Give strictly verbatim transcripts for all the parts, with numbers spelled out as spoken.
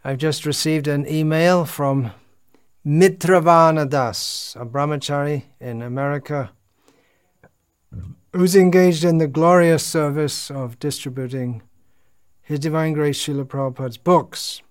I've just received an email from Mitravana Das, a brahmachari in America, who's engaged in the glorious service of distributing His Divine Grace Srila Prabhupada's books.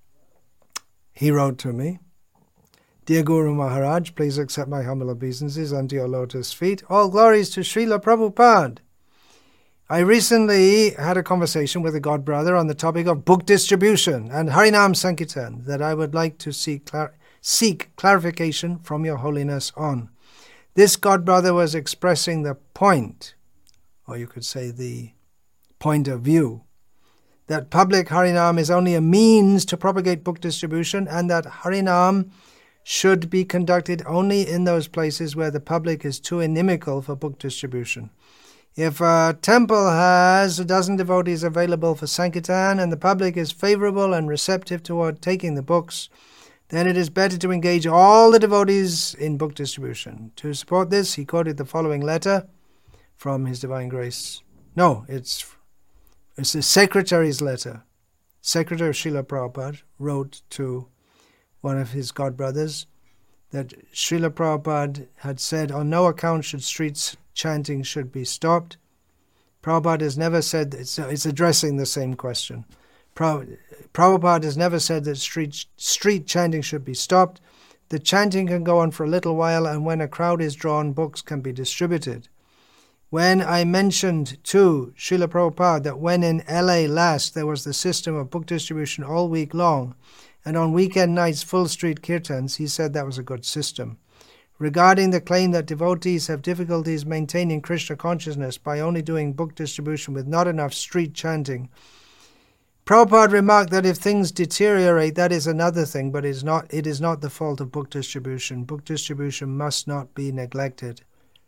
He wrote to me, "Dear Guru Maharaj, please accept my humble obeisances unto your lotus feet. All glories to Srila Prabhupada. I recently had a conversation with a god brother on the topic of book distribution and Harinam Sankirtan that I would like to seek, clar- seek clarification from your holiness on. This god brother was expressing the point, or you could say the point of view, that public Harinam is only a means to propagate book distribution and that Harinam should be conducted only in those places where the public is too inimical for book distribution. If a temple has a dozen devotees available for Sankirtan and the public is favorable and receptive toward taking the books, then it is better to engage all the devotees in book distribution. To support this, he quoted the following letter from His Divine Grace. No, it's, it's the secretary's letter. Secretary of Srila Prabhupada wrote to one of his godbrothers that Srila Prabhupada had said, on no account should streets chanting should be stopped. Prabhupada has never said, it's, it's addressing the same question. Prabhupada has never said that street, street chanting should be stopped. The chanting can go on for a little while, and when a crowd is drawn, books can be distributed. When I mentioned to Srila Prabhupada that when in L A last there was the system of book distribution all week long, and on weekend nights full street kirtans, he said that was a good system. Regarding the claim that devotees have difficulties maintaining Krishna consciousness by only doing book distribution with not enough street chanting, Prabhupada remarked that if things deteriorate, that is another thing, but it is not, it is not the fault of book distribution. Book distribution must not be neglected.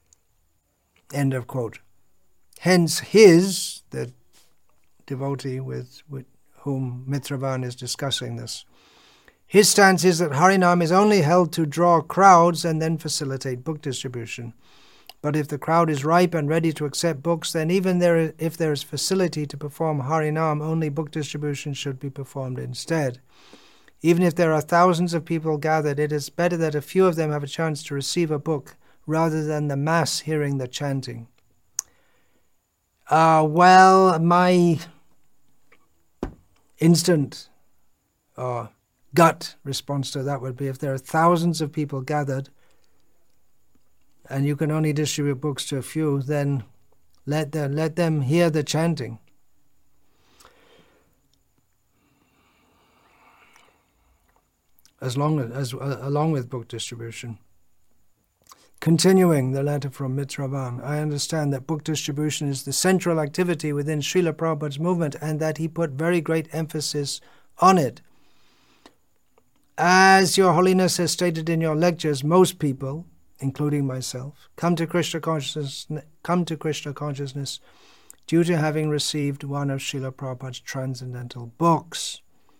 End of quote. Hence his, the devotee with, with whom Mitravan is discussing this, his stance is that Harinam is only held to draw crowds and then facilitate book distribution. But if the crowd is ripe and ready to accept books, then even there, if there is facility to perform Harinam, only book distribution should be performed instead. Even if there are thousands of people gathered, it is better that a few of them have a chance to receive a book rather than the mass hearing the chanting. Uh, well, my instant uh, gut response to that would be, if there are thousands of people gathered and you can only distribute books to a few, then let them, let them hear the chanting. As long as, as uh, along with book distribution. Continuing the letter from Mitravan, I understand that book distribution is the central activity within Srila Prabhupada's movement and that he put very great emphasis on it. As Your Holiness has stated in your lectures, most people, including myself, come to Krishna consciousness, come to Krishna consciousness due to having received one of Srila Prabhupada's transcendental books.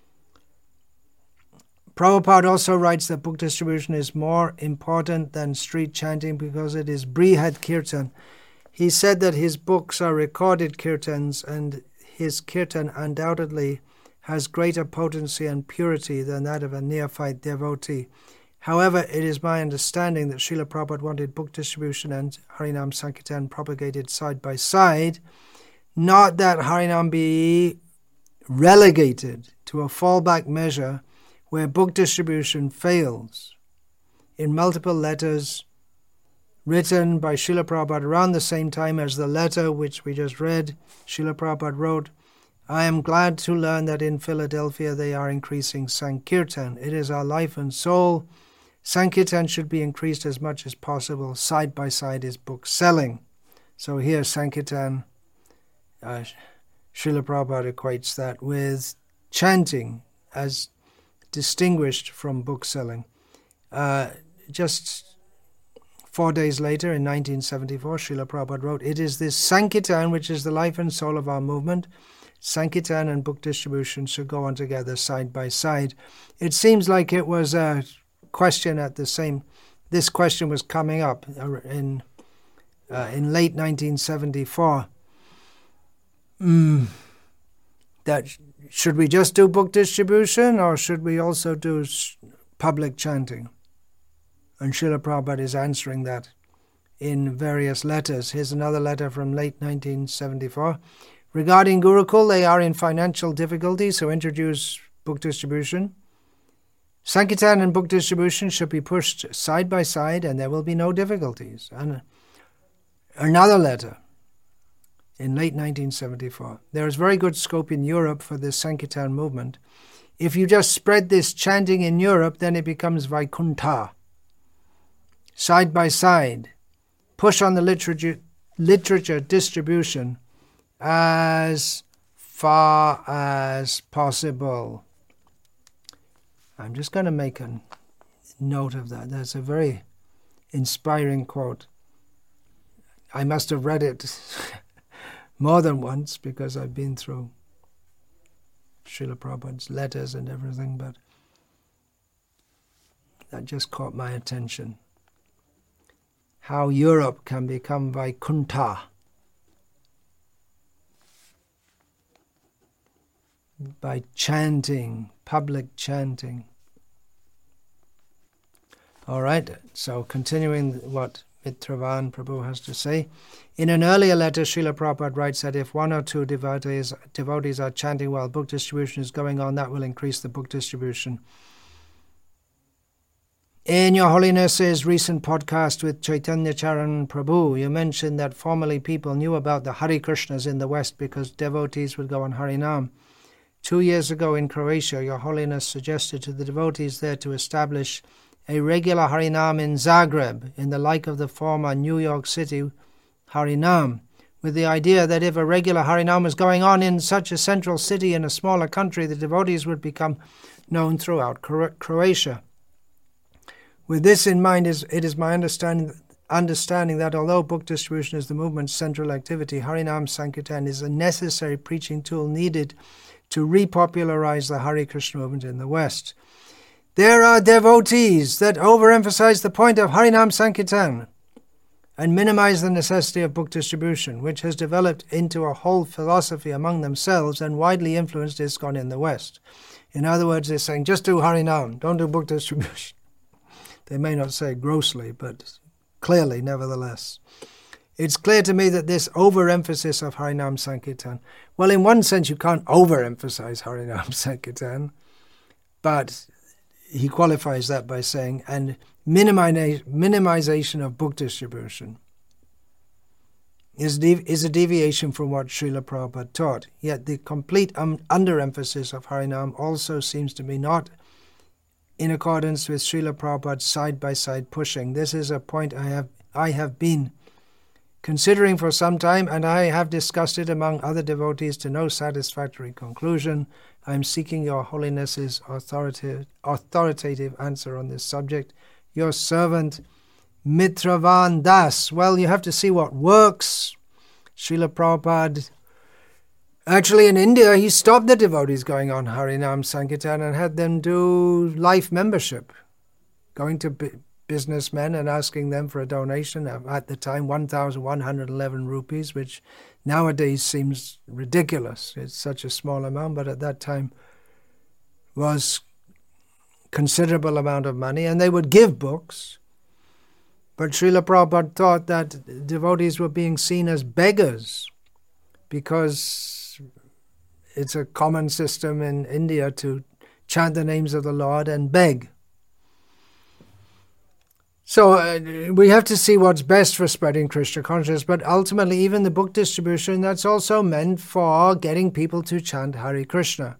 Prabhupada also writes that book distribution is more important than street chanting because it is Brihad Kirtan. He said that his books are recorded kirtans and his kirtan undoubtedly has greater potency and purity than that of a neophyte devotee. However, it is my understanding that Srila Prabhupada wanted book distribution and Harinam Sankirtan propagated side by side, not that Harinam be relegated to a fallback measure where book distribution fails. In multiple letters written by Srila Prabhupada around the same time as the letter which we just read, Srila Prabhupada wrote, I am glad to learn that in Philadelphia they are increasing Sankirtan. It is our life and soul. Sankirtan should be increased as much as possible. Side by side is book selling. So here Sankirtan, uh, Srila Prabhupada equates that with chanting as distinguished from book selling. Uh, just four days later, in nineteen seventy-four, Srila Prabhupada wrote, it is this Sankirtan which is the life and soul of our movement. Sankirtan and book distribution should go on together side by side. It seems like it was a question at the same, this question was coming up in uh, in late nineteen seventy-four. Mm, that should we just do book distribution, or should we also do public chanting? And Srila Prabhupada is answering that in various letters. Here's another letter from late nineteen seventy-four. Regarding Gurukul, they are in financial difficulties, so introduce book distribution. Sankirtan and book distribution should be pushed side by side, and there will be no difficulties. And another letter in late nineteen seventy-four. There is very good scope in Europe for this Sankirtan movement. If you just spread this chanting in Europe, then it becomes Vaikuntha. Side by side, push on the literature, literature distribution as far as possible. I'm just going to make a note of that. That's a very inspiring quote. I must have read it more than once because I've been through Srila Prabhupada's letters and everything, but that just caught my attention. How Europe can become Vaikuntha by chanting, public chanting. All right, so continuing what Mitravan Prabhu has to say. In an earlier letter, Srila Prabhupada writes that if one or two devotees, devotees are chanting while book distribution is going on, that will increase the book distribution. In Your Holiness's recent podcast with Chaitanya Charan Prabhu, you mentioned that formerly people knew about the Hare Krishnas in the West because devotees would go on Harinam. Two years ago in Croatia, Your Holiness suggested to the devotees there to establish a regular Harinam in Zagreb, in the like of the former New York City Harinam, with the idea that if a regular Harinam was going on in such a central city in a smaller country, the devotees would become known throughout Croatia. With this in mind, it is my understanding, understanding that although book distribution is the movement's central activity, Harinam Sankirtan is a necessary preaching tool needed to repopularize the Hare Krishna movement in the West. There are devotees that overemphasize the point of Harinam Sankirtan and minimize the necessity of book distribution, which has developed into a whole philosophy among themselves and widely influenced ISKCON in the West. In other words, they're saying, just do Harinam, don't do book distribution. They may not say grossly, but clearly, nevertheless. It's clear to me that this overemphasis of Harinam Sankirtan, well, in one sense, you can't overemphasize Harinam Sankirtan, but he qualifies that by saying, and minimization of book distribution is, dev- is a deviation from what Srila Prabhupada taught. Yet the complete um, underemphasis of Harinam also seems to be not in accordance with Srila Prabhupada's side-by-side pushing. This is a point I have I have been considering for some time, and I have discussed it among other devotees to no satisfactory conclusion. I am seeking Your Holiness's authoritative, authoritative answer on this subject. Your servant, Mitravan Das. Well, you have to see what works. Srila Prabhupada, actually in India, he stopped the devotees going on Harinam Sankirtan and had them do life membership, going to b- businessmen and asking them for a donation. At the time, one thousand one hundred eleven rupees, which nowadays seems ridiculous. It's such a small amount, but at that time was considerable amount of money, and they would give books. But Srila Prabhupada thought that devotees were being seen as beggars because it's a common system in India to chant the names of the Lord and beg. So uh, we have to see what's best for spreading Krishna consciousness, but ultimately even the book distribution, that's also meant for getting people to chant Hare Krishna.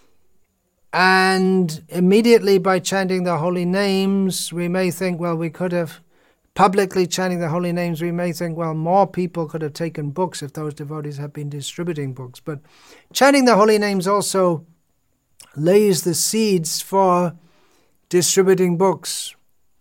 And immediately by chanting the holy names, we may think, well, we could have, publicly chanting the holy names, we may think, well, more people could have taken books if those devotees had been distributing books. But chanting the holy names also lays the seeds for distributing books.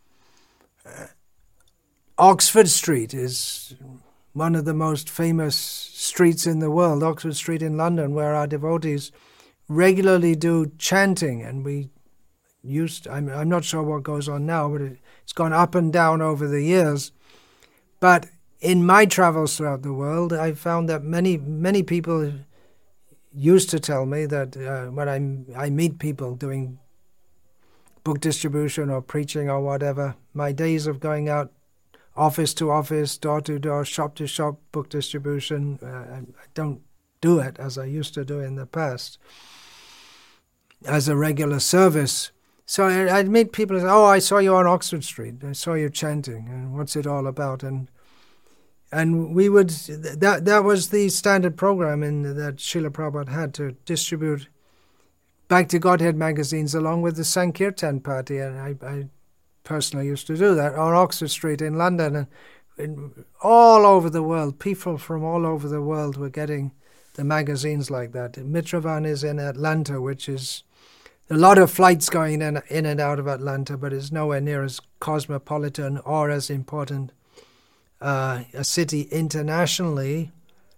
Oxford Street is one of the most famous streets in the world, Oxford Street in London, where our devotees regularly do chanting, and we used, I'm, I'm not sure what goes on now, but it, it's gone up and down over the years. But in my travels throughout the world, I found that many, many people used to tell me that uh, when I, I meet people doing book distribution or preaching or whatever, my days of going out office to office, door to door, shop to shop, book distribution, uh, I, I don't do it as I used to do in the past as a regular service. So I, I'd meet people and say, oh, I saw you on Oxford Street. I saw you chanting. And what's it all about? And and we would, that that was the standard program in that Srila Prabhupada had, to distribute Back to Godhead magazines along with the Sankirtan party. And I, I personally used to do that on Oxford Street in London. And in, all over the world, people from all over the world were getting the magazines like that. Mitravan is in Atlanta, which is a lot of flights going in, in and out of Atlanta, but it's nowhere near as cosmopolitan or as important uh, a city internationally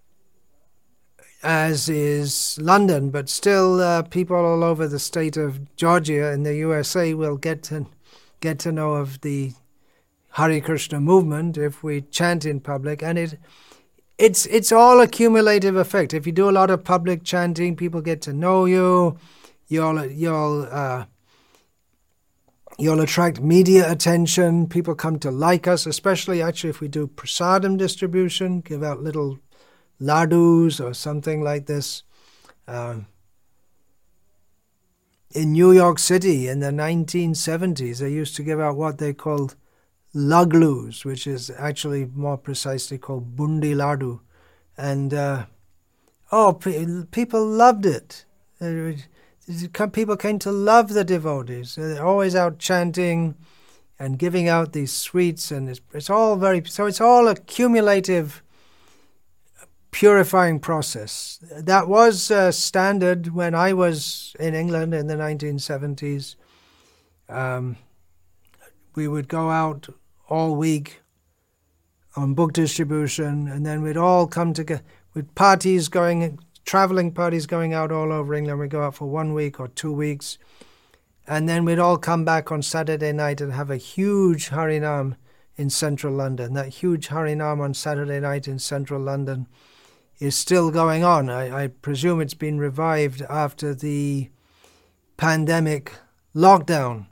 as is London. But still, uh, people all over the state of Georgia in the U S A will get to get to know of the Hare Krishna movement if we chant in public, and it it's it's all a cumulative effect. If you do a lot of public chanting, people get to know you. You'll you'll uh, you'll attract media attention. People come to like us, especially actually if we do prasadam distribution, give out little ladus or something like this. Um, in New York City in the nineteen seventies, they used to give out what they called laglus, which is actually more precisely called bundi ladu, and uh, oh, pe- people loved it. Uh, People came to love the devotees. They're always out chanting and giving out these sweets, and it's, it's all very, so it's all a cumulative purifying process. That was uh, standard when I was in England in the nineteen seventies. Um, we would go out all week on book distribution, and then we'd all come together with parties going, traveling parties going out all over England. We'd go out for one week or two weeks, and then we'd all come back on Saturday night and have a huge Harinam in central London. That huge Harinam on Saturday night in central London is still going on. I, I presume it's been revived after the pandemic lockdown.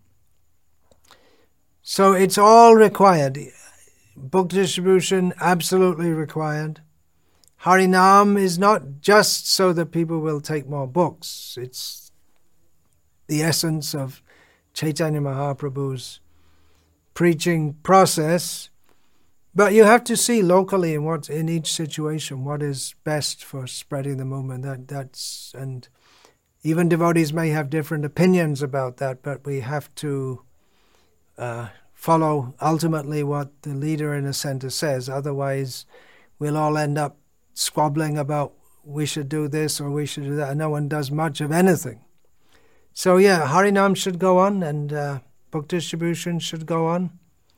So it's all required. Book distribution, absolutely required. Harinam is not just so that people will take more books. It's the essence of Chaitanya Mahaprabhu's preaching process. But you have to see locally in what in each situation what is best for spreading the movement. That that's and even devotees may have different opinions about that, but we have to uh, follow ultimately what the leader in a center says. Otherwise, we'll all end up squabbling about we should do this or we should do that, and no one does much of anything. So yeah, Harinam should go on, and uh, book distribution should go on.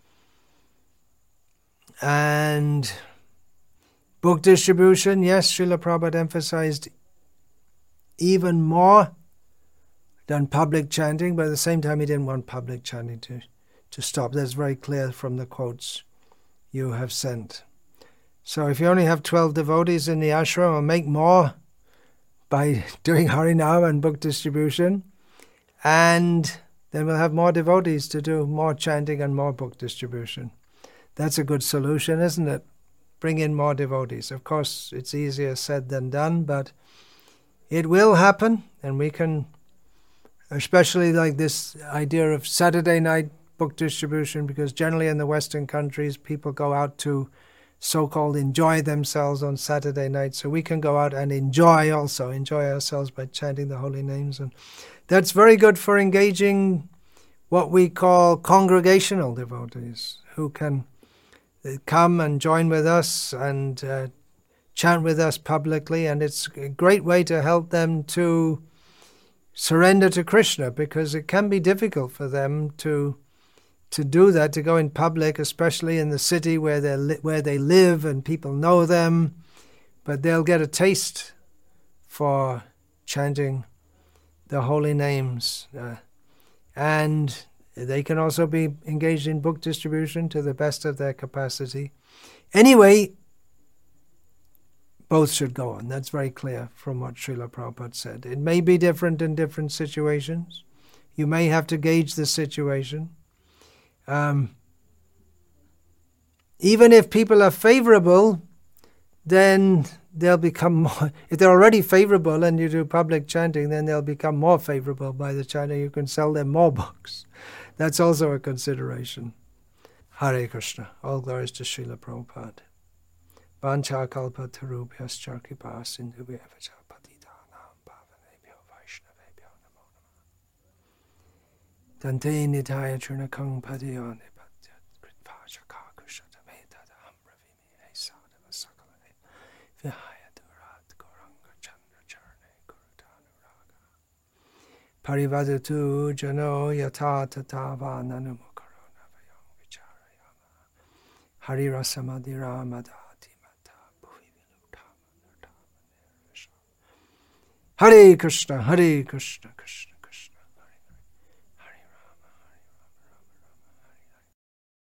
And book distribution, yes, Srila Prabhupada emphasized even more than public chanting, but at the same time he didn't want public chanting to, to stop. That's very clear from the quotes you have sent. So if you only have twelve devotees in the ashram, or make more by doing Harinam and book distribution, and then we'll have more devotees to do more chanting and more book distribution. That's a good solution, isn't it? Bring in more devotees. Of course, it's easier said than done, but it will happen, and we can, especially like this idea of Saturday night book distribution, because generally in the Western countries, people go out to so-called enjoy themselves on Saturday night, so we can go out and enjoy also, enjoy ourselves by chanting the holy names. And that's very good for engaging what we call congregational devotees, who can come and join with us and uh, chant with us publicly, and it's a great way to help them to surrender to Krishna, because it can be difficult for them to to do that, to go in public, especially in the city where they li- where they live and people know them, but they'll get a taste for chanting the holy names, uh, and they can also be engaged in book distribution to the best of their capacity. Anyway, both should go on. That's very clear from what Srila Prabhupada said. It may be different in different situations. You may have to gauge the situation. Um, even if people are favorable, then they'll become more, if they're already favorable and you do public chanting, then they'll become more favorable by the chanting. You can sell them more books. That's also a consideration. Hare Krishna. All glories to Srila Prabhupada. Vancha kalpa tarubhyas charkipa sindhubhyavacha patitanam pavanebhyo vaishnavebhyo namo namah. Dante nitaya churnakang patiyo nipatyat kritvaja kakushatamedadaham ravimi esadava sakalane vihaya durat goranga chandra charne gurutanuraga. Parivadatu jano yata tatava nanumakarona vayam vicharayama. Harira samadhira madha. Hare Krishna, Hare Krishna, Krishna